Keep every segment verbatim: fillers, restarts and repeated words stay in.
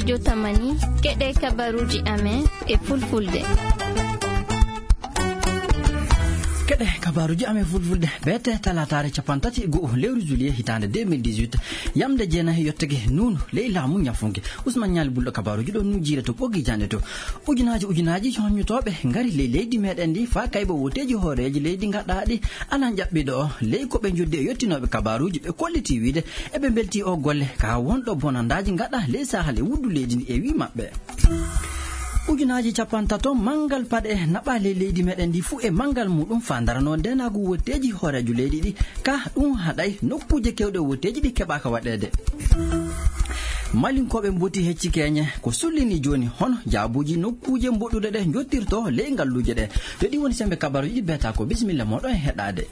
radio tamani keɗe kabaruji amen e fulfulde. Kede kabaruji ame fulfulde bete talatare capantati go lewru juillet hitande deux mille dix-huit yamde jena yottege nunu leila mun yafunge Usman Nyali buldo kabaruji do nu jire to bogi jande to ujinaji ujinaji honnyutobe ngari le leydi meden di fa kaybo woteji horeji leydi gaddaadi anan jabbido ley ko be jodde yottinobe kabaruji be kolliti wiide e be belti o golle ka wondo bonandaji gadda le sahale wuddu leydi e wi mabbe ujinaji capantato mangal pade nabale leydi meden di fu e mangal mudum fandarano denagu woteji horeju leydi di ka dum haday nokkuje kewde woteji di keba ka wadede malinkobe mboti hecci kenye ko sullini joni hono jaabuji nokkuje mbodude de jottirto le ngalluje de de di woni sembe kabaruji beta ko bismillah modo hedade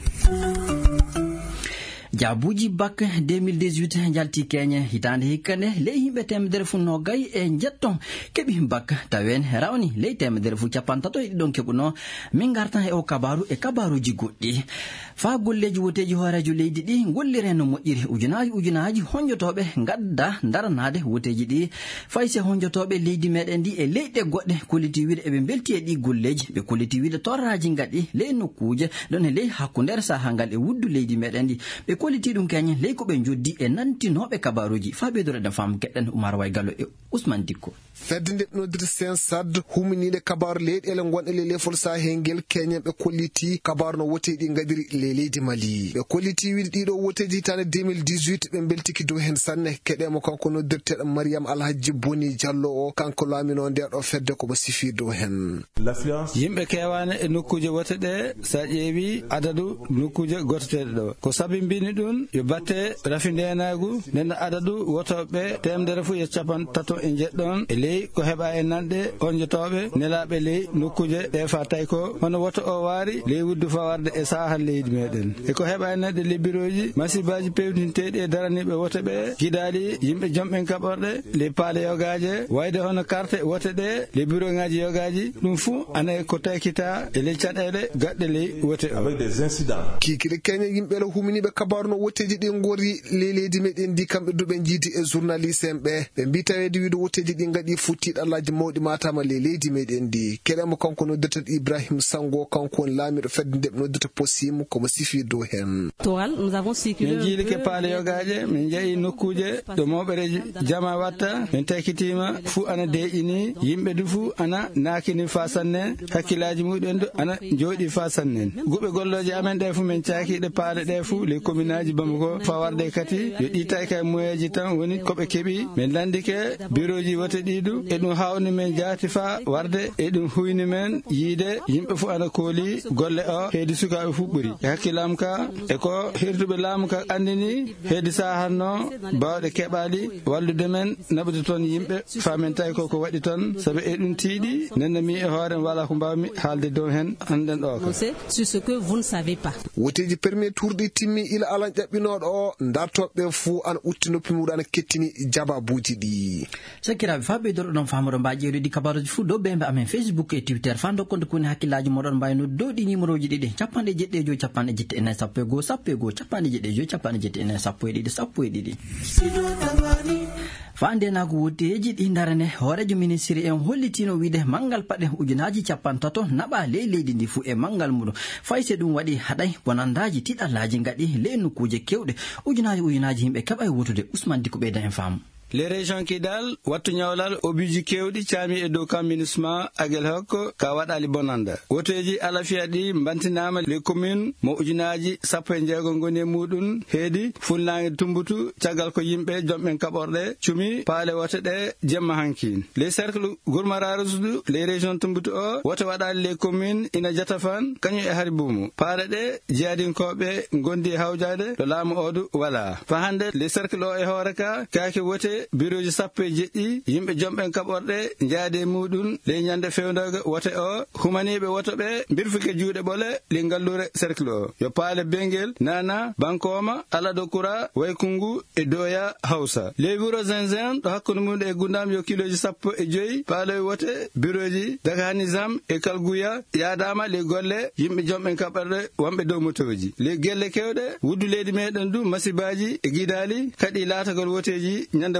Jabuji bak deux mille dix-huit jalti Kenya hitande hikane le himbe temedere fu no gay e jetton kebi bak tawen rawni le temedere fu capantato e don kebuno min gartan e o kabaru e kabaruji goddi fa golleji woteji horeju leydi di gollire no modiri ujunaji ujunaji honjotobe gadda daranade woteji di fayse honjotobe leydi meden di e leyde godde koliti wiide e be belti e di golleji be koliti wiide torraji ngadi le nokkuje don e le hakkunder sa hangal e wuddu leydi meden di be koliti dum kanya ley ko be joddi e nantinobe kabaruji fa be dore da fam kedden Umar Way Gallo e Ousmane Dikko fedde no dir sen sad huminide kabar leed ele gonde le le fulsa hengel Kenya be koliti kabar no wotedi ngadiri le leydi Mali be koliti wi dido wotedi tan deux mille dix-huit be beltiki do hen sanne kede mo kanko no dirte Mariam Alhaji Boni Diallo o kanko lamino de do fedde ko bo sifi do hen yimbe kewane e nokkuje wotede sa jeewi adadu nokkuje gotete do ko sabimbini dun yo batte rafindenagu nen adadu wotobe temdere fu e capan tato e jeddon e ley ko heba e nande onjotobe nelabe ley nokkuje e fa tay ko hono woto o wari ley wuddu fa warde e sahal leydi meden e ko heba e nande libiroji masibaji pewdintede e daranibe wotobe gidali yimbe jomben kaborde le paale yogaje wayde hono carte wotede le bureau ngaji yogaji dum fu ana ko taykita e le cadede gadde ley wote avec des incidents kikire Kenya yimbe lo humini be kabarno woteji di ngori leledi meden di kambe dube jidi e journaliste be be bitawedi wido woteji di ngadi futti Allaji mawdi matama leledi meden di kedemo kanko no dete Ibrahim Sango kanko lamido fedde no dete possimu ko mo sifi do hen toal nous avons circulé min jili ke paale yogaje min jayi nokkuje do mobere jama watta min takitima fu ana deini yimbe du fu ana nakini fasanne hakkilaji muden do ana jodi fasanne gube golloje amen de fu min caaki de paale de fu le communaji Bamako fawarde kati yo di tay kay moyeji tan woni ko be kebi min landike bureauji wote didu e dum hawni men jaati fa warde e dum huyni men yide yimbe fu ana koli golle o heedi suka fu buri hakkilam ka e ko hirtube lamka andini heedi sahanno bawde kebali wallude men nabde ton yimbe famen tay ko ko wadi ton sabe e dum tiidi nenna mi e hoore wala ko mbawmi haalde do hen anden do ko sur ce que vous ne savez pas woteji premier tour di timmi ila alan jabbinodo o dartobe fu an uttino pimudo an kettini jababuji di sakira fabe do don famoro mbaajeeru di kabaruji fu do bembe amen Facebook e Twitter fando konto kuni hakkilaji modon bayno do di numeroji didi capande jedde jo capande jette en sappo go sappo go capande jedde jo capande jette en sappo e didi sappo e didi fande na ko woteji di darane horejo ministry en hollitino wiide mangal pade ujunaji capantato naba le leydi ndi fu e mangal mudo fayse dum wadi haday bonandaji tidalaji ngadi le nukuje kewde ujunaji ujunaji himbe kabay wotude Ousmane Dikko be dan fam les régions Kidal wattu nyawlal obiji kewdi chami e do communisme agel hokko ka wadali bonanda woteji alafia di bantinama les communes mo ujinaji sappo e jeego ngoni mudun heedi fullangi tumbutu tagal ko yimbe jomben kaborde cumi paale wotede jemma hankin les cercles gourmararusdu les régions tumbutu o woto wadali les communes ina jatafan kanyu e haribumu paale de jiadin kobe gondi hawjade do laamu odu wala fa hande les cercles o e horaka kaake wote bureauji sappe jeddi yimbe jomben kaborde jaade mudun le nyande fewndoga wote o humanibe wotobe birfuke juude bole li ngallure cercle o yo paale bengel nana bankoma ala dokura waykungu e doya hausa le bureau zenzen do hakkuno munde e gundam yo kiloji sappo e joyi paale wote bureauji daga nizam e kalguya yaadama le golle yimbe jomben kaborde wambe do motoji le gelle kewde wuddu leydi meden du masibaji e gidali kadi laatagol woteji nyande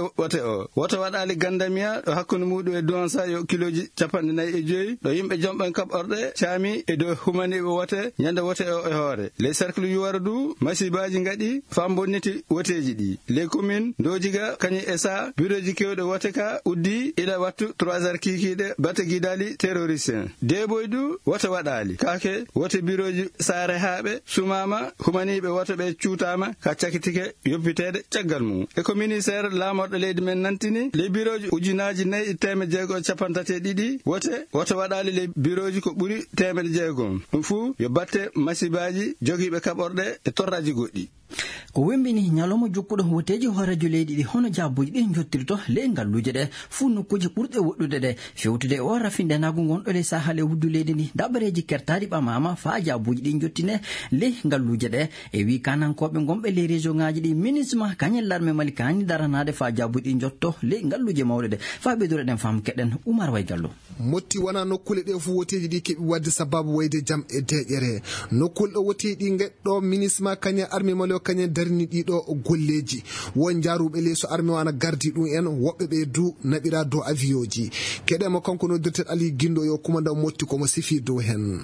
wote o woto waɗali gandamiya ɗo hakkunde muɗum e duwansa yo kiloji capanɗe nayyi e joyi ɗo yimɓe jomɓen kaɓorɗe caami e dow humaniɓe wote ñande wote o e hoore les cercle yuwara du masibaji gaɗi fambonniti woteji ɗi les communes dojiga kañum e sa bureau ji kewɗe wote ka uddi ila wattu trois heures kikiɗe batte guidali terroriste deboy du wote waɗali kake wote bureau ji saare haaɓe sumama humaniɓe wote ɓe cuutama ka cakitike yoppitede caggal mum e ko ministére lamorɗo leydi men nantini les bureau ji ujunaji nayyi temedde jeegom capantati e ɗiɗi wote wote waɗali les bureau ji ko ɓuuri temedde jeegom ɗum fuu yo batte masibaji jogiiɓe kaɓorɗe e torraji goɗɗi ko wembini ñalawma jokkuɗo woteji horejo leydi ɗi hono jabbuji ɗi jottirto ley ngalluje ɗe fuu nokkuji ɓurɗe woɗɗude ɗe fewtude o rafindenago gonɗo ley sahal e wuddu leydi ndi daɓareji kertaɗi ɓamama fa jabbuji ɗi jottine ley ngalluje ɗe e wi kanankoɓe gonɓe ley région ngaji ɗi ministre kañel larme mali kani daranade fa jabbuji ɗi jotto ley ngalluje mawɗe ɗe fa ɓeydore ɗen fam keɗen Oumar Way Gallo motti wona nokkule ɗe fu woteji ɗi keɓi wadde sababu wayde jam e deƴere nokkule ɗo woteji ɗi geɗɗo ministre kañe armé mali o kañen darni ɗiɗo golleji won jaruɓe leeso armé o ana gardi ɗum en woɓɓe ɓe du naɓira dow avion ji keɗema kanko noddirten Ali Guindo yo kumanda motti komo sifi dow hen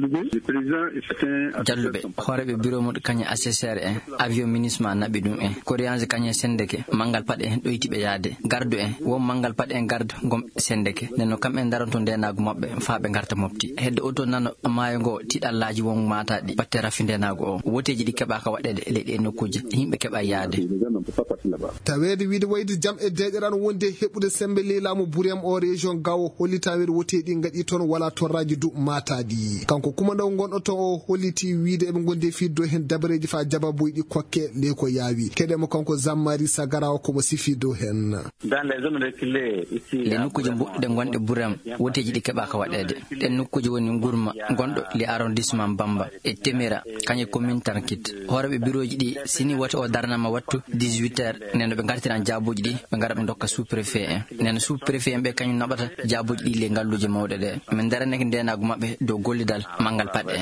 jalluɓe horeɓe bureau moɗo kañe assesseur en avion ministre ma naɓi ɗum en coréange kañe sendeke mangal paɗe en ɗoytiɓe yaade gardu en won mangal paɗe en gardu gom sendeke nenno kamɓe daranto ndenago mabɓe fa ɓe garta mofti hedde oto nano maayo ngo tiɗallaji won mataɗi batte rafi ndenago o woteji ɗi keɓaka waɗede e leyɗi e nokkuje yimɓe keɓa yaade tawede wiide wayde jam e deƴeran wonde heɓude sembe ley laamu Bouriyam o région gawo holli tawede woteɗi gaɗi toon wala torraji du mataɗi kanko kumandaw gonɗo to o holliti wiide eɓe gonde fiddo hen dabareji fa jababoy ɗi kokke ley ko yaawi keɗema kanko Zammari Sagara o komo sifi dow hen le nokkuje boɗɗuɗe gonɗe Bouriyam woteji ɗi keɓaka waɗede ɗen nokkuje woni Gurma gonɗo le arrondissement Bamba e Temera kañe commune Tankit horeɓe bureau ji ɗi sini wote o darnama wattu dix-huit heures neno ɓe gartiran jabuji ɗi ɓe gara ɓe dokka sous préfet en neno sous préfet en ɓe kañum naɓata jabuji ɗi le ngalluje mawɗe ɗe min daraneke ndenago mabɓe dow gollidal mangal paɗe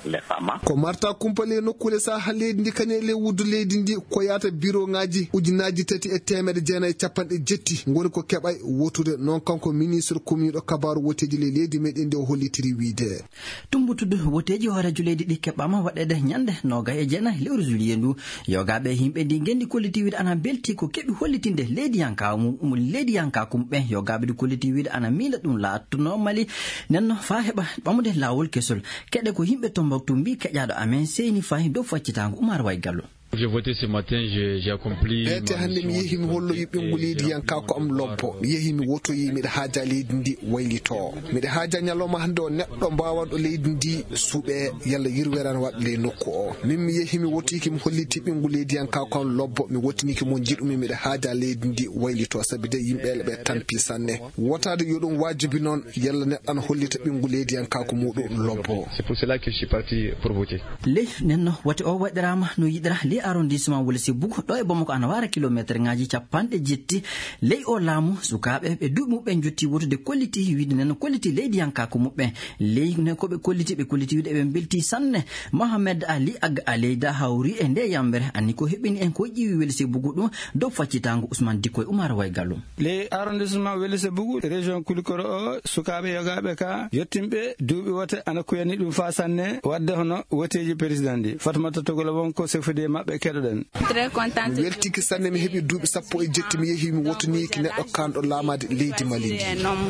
en ko marta kumpale nokkule saha leydi ndi kañe le wuddu leydi ndi ko yata bureau ngaji ujunaji tati e temedde jeenayyi capanɗe jetti goni ko keɓay wotude non kanko ministre commune ɗo kabaru woteji le leydi meɗen ndi o hollitiri wiide tumbutude woteji horejo leydi ɗi keɓama waɗede ñande noga e jeenayyi lewru juillet ndu yogaɓe yimɓe ndi gendi kolliti wiide ana belti ko keɓi hollitinde leydiyanka mum leydiyanka kumɓe yogaɓe ɗi kolliti wiide ana miila ɗum laattuno mali nenno fa heɓa ɓamude lawol kesol keɗe ko yimɓe Tombouctou mbi keƴaɗo amen seyni fayi dow faccitago Oumar Way Gallo J'ai voté ce matin, j'ai accompli. Ete hande mi yehi mi hollo yimɓe ngu leydi yanka ko am lobbo mi yehi mi wotoyi miɗa haaja leydi ndi waylito miɗa haaja ñalawma hande o neɗɗo mbawanɗo leydi ndi suuɓe yalla yirwerani waɗa ley nokku o min mi yehi mi wotiki mi holliti ɓe ngu leydi yanka ko am lobbo mi wottiniki mo jiɗumi miɗa haaja leydi ndi waylito sabi de yimɓele ɓe tampi sanne wotade yo ɗum wajibi noon yalla neɗɗo an hollita ɓe ngu leydi yanka ko muɗum lobbo. C'est pour cela que je suis parti pour voter. Ley nenno wote o waɗirama no yiɗira arrondissement Wulsi Bugu ɗo e Bamako ana wara kilométre ngaji capanɗe jetti ley o laamu sukaɓe ɓe duuɓi muɓɓe jotti wotude kolliti wiide nen kolliti leydi yankako muɓɓe ley ne koɓe kolliti ɓe kolliti wiide eɓe belti sanne Mohamed Ali Aga Aleyda hawri e nde yambere anni ko heɓini en ko ƴiwi Wulsi Bugu ɗum dow faccitango Ousmane Dikoy Oumar Way Gallo ley arrondissement Wulsi Bugu région Kulikoro o sukaɓe yogaɓe ka yettimɓe duuɓi wote ana kuyani ɗum fa sanne wadde hono woteji président ɗi Fatmata Togola wonko sefudi mabɓe keɗoɗen très contente weltiki sanne mi heɓi duuɓi sappo e jetti mi yehi mi wotoniki neɗɗo kanɗo laamade leydi Mali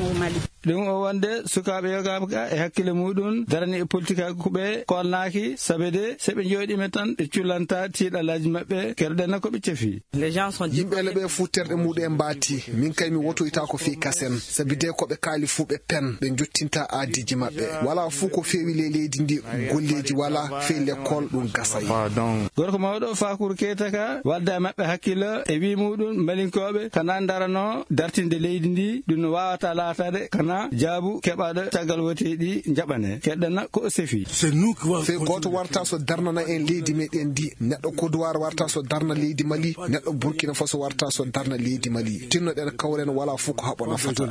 ɗum o wonde sukaɓe yogaɓe ka e hakkille muɗum darani e politique kuɓe kolnaki sabede seɓe jooɗime tan ɓe cullanta tiiɗalaji mabɓe keɗoɗen ko ɓe cefi yimɓele ɓe fu terɗe muɗum mbaati min kay mi wotoyta ko fi kasen sabi de koɓe kaali fu ɓe pen ɓe jottinta aadiji mabɓe wala fu ko fewi le leydi ndi golleji wala fewi l'école ɗum gasay gorko mawɗo fakour ketaka wadda mabɓe hakkilo e wi muɗum malinkoɓe kana darano dartinde leydi ndi ɗum no wawata laatade kana jaabu keɓaɗo caggal woteɗi jaɓane keɗɗana ko sefi fe goto warta so darnana en leydi meɗen ndi neɗɗo Kodowar warta so darna leydi Mali neɗɗo Burkina Faso warta so darna leydi Mali tinnoɗen kawren wala fu ko haɓo nafata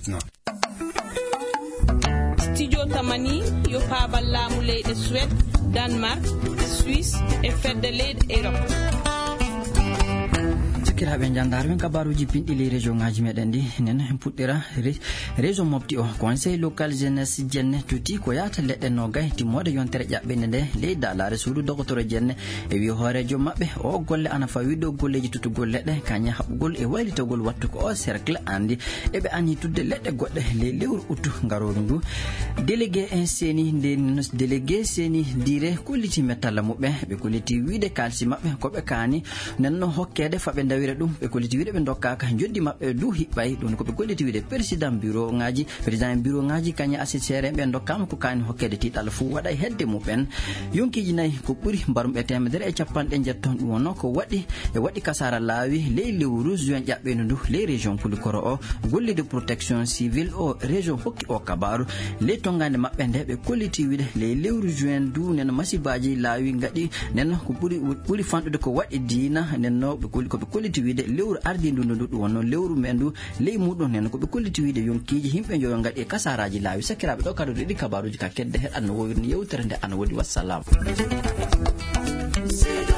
studio tamani yo paabal laamu leyɗe Suède Danemark Suisse e fedde leyɗe Europe sakiraɓe jandarɓe kabaruji pinɗili région ngaji meɗen ɗi nen puɗɗira région mofti o conseil local jeunesse jenne tuti ko yata leɗɗe nogay timmode yontere ƴaɓɓinde nde leydi alare suudu docteur jenne e wi hoorejo mabɓe o golle ana fawi ɗo golleji tutugol leɗɗe kaña haɓɓugol e waylitogol wattu ko o cercle andi eɓe ani tudde leɗɗe goɗɗe le lewru uttu garoru ndu délégué seni nde délégué seni dire kolliti mettalla muɓɓe ɓe kolliti wiide kalsi mabɓe koɓe kaani nenno hokkede faɓe dawira ɗum ɓe kolliti wiide ɓe dokkaka joddi mabɓe du hiɓɓay ɗum koɓe kolliti wiide président bureau ngaji président bureau ngaji kaña assessére ɓe dokkama ko kaani hokkede tiɗal fuu waɗay hedde muɓen yonkiji nayyi ko ɓuuri mbarumɓe temedere e capanɗe jetton ɗum wonno ko waɗi e waɗi kasara laawi ley lewru juin ƴaɓɓendu ndu ley région pulikoro o gollide protection civile o région hokki o kabaru ley tongande mabɓe nde ɓe kolliti wiide ley lewru juin du neno masibaji laawi gaɗi nenno ko ɓuuri ɓuuri fanɗude ko waɗi diina nenno ɓe kolli koɓe kolliti wiide lewru ardindu ndu ndu ɗum wonno lewru men ndu ley muɗum nenno koɓe kolliti wiide yonkiji yimɓe joyo gaɗi e kasaraji laawi sakiraɓe ɗo kadi ɗiɗi kabaruji ka kedde heɗ anno wowirni yewtere nde ana woɗi wassalam.